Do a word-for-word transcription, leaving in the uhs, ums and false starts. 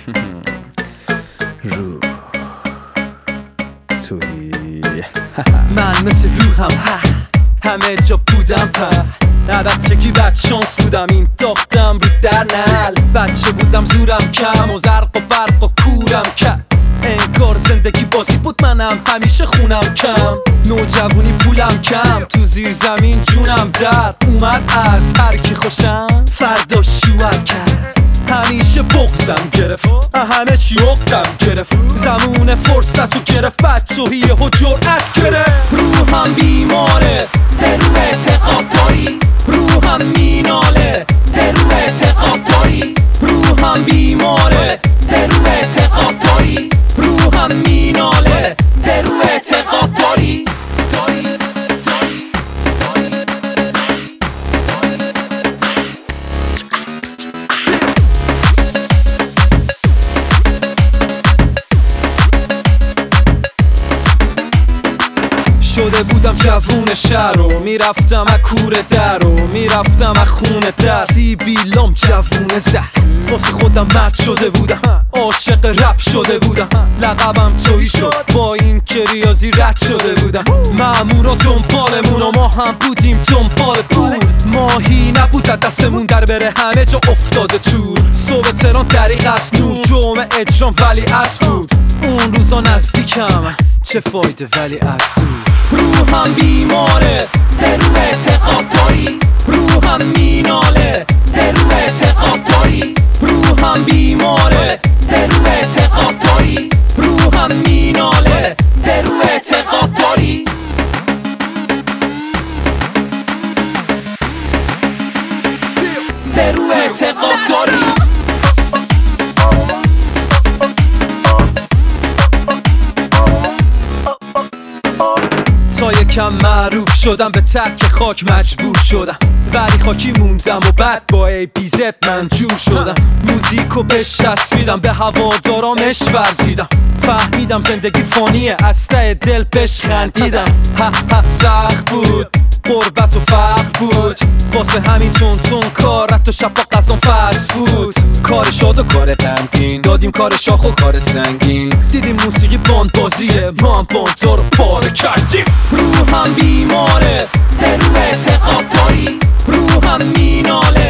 روح توی من مثل روحم ها همه جا بودم پر نه بچگی بد شانس بودم این داختم رو در نل بچه بودم زورم کم و زرق و برق و کورم کم انگار زندگی بازی بود منم همیشه خونم کم نوجوانی پولم کم تو زیر زمین جونم در اومد از هر کی خوشم فردا شوهر کرد همیشه بغزم گرفت همه چی عقدم گرفت زمون فرصت رو گرفت بدجوهیه و جرأت گرفت روحم بیماره به رو اعتقاد داری روحم میناله به رو اعتقاد داری روحم بیماره به رو اعتقاد داری روحم میناله به رو اعتقاد داری شده بودم جوون شهر و میرفتم از کوره در و میرفتم از خونه در سیبیلام جوون زهر واسه خودم مرد شده بودم عاشق رپ شده بودم لقبم تویی شد با این که ریاضی رد شده بودم مامورا دنبالمون و ما هم بودیم دنبال پول ماهی نبود دستمون در بره همه جا افتاده تور صبح تهران طریق از نور جمعه اجرام ولی از بود اون روزا نزدیکم چه فایده ولی از دور روحم بیماره به رو اعتقاد داری روحم میناله به رو اعتقاد داری روحم بیماره به رو اعتقاد داری روحم میناله به رو اعتقاد داری به رو اعتقاد داری تا یکم معروف شدم به ترک خاک مجبور شدم ولی خاکی موندم و بعد با ای پی زد من جور شدم موزیکو بچسبیدم به هوادارامش ورزیدم فهمیدم زندگی فانیه از ته دل بهش خندیدم ها ها سخت بود غربت و فقر بود واسه همین تون تون کار رفت و شب با قضام فرض بود کار شاد و کار غمگین دادیم کار شاخ و کار سنگین دیدیم موسیقی باند بازیه ما هم باندها رو پاره کردیم روحم بیماره به رو اعتقاد داری روحم میناله